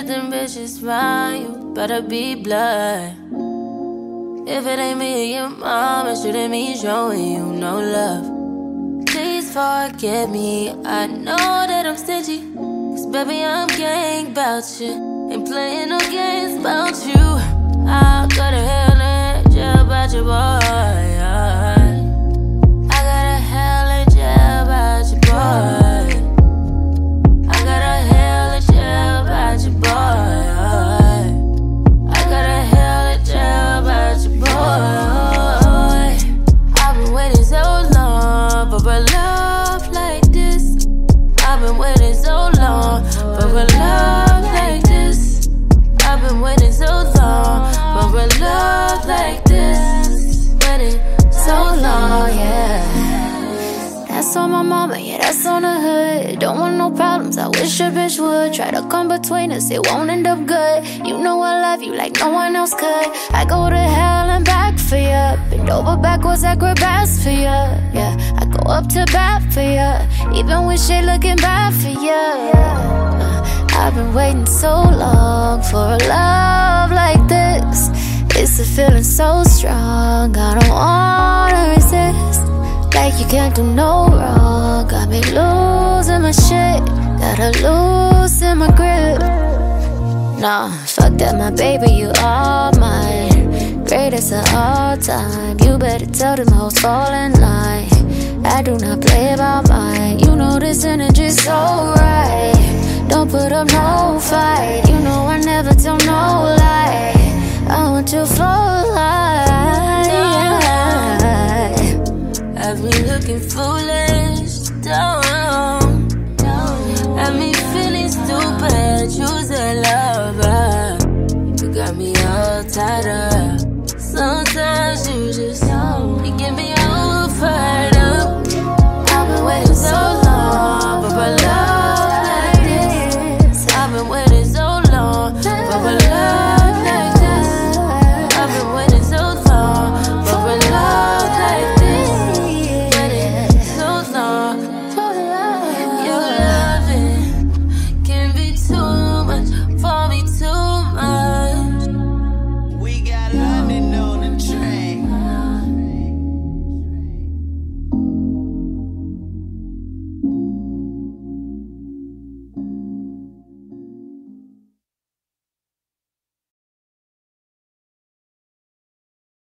If them bitches fine, you better be blood. If it ain't me or your mom, it shouldn't mean showing you no love. Please forgive me, I know that I'm stingy, 'cause baby I'm gang about you, ain't playing no games about you. I got a hell in jail about your boy. I got a hell in jail about your boy. I got a hell in jail about your boy. I got a hell in jail about your boy. I've been waiting so long for a love like this. I've been waiting so long for a love like this. I've been waiting so long for a love like this. Waiting so long, yeah. That's on my mama, yeah, that's on the hood. Don't want no problems, I wish a bitch would. Try to come between us, it won't end up good. You know I love you like no one else could. I go to hell and back for ya. Bend over backwards, I grab ass for ya. Yeah, I go up to bat for ya, even when shit looking bad for ya. I've been waiting so long for a love like this. It's a feeling so strong, I don't wanna resist. Like you can't do no wrong. Got me losing my shit, gotta loosen my grip. Nah, fuck that, my baby, you are mine. Greatest of all time. You better tell them hoes fall in line. I do not play about mine. You know this energy's so right. Don't put up no fight. You know I never tell no lie. I want you for life. Have me looking foolish, down. Have me feeling stupid, choose a lover. You got me all tied up. Sometimes you just, you get me all fired up. I've been waiting so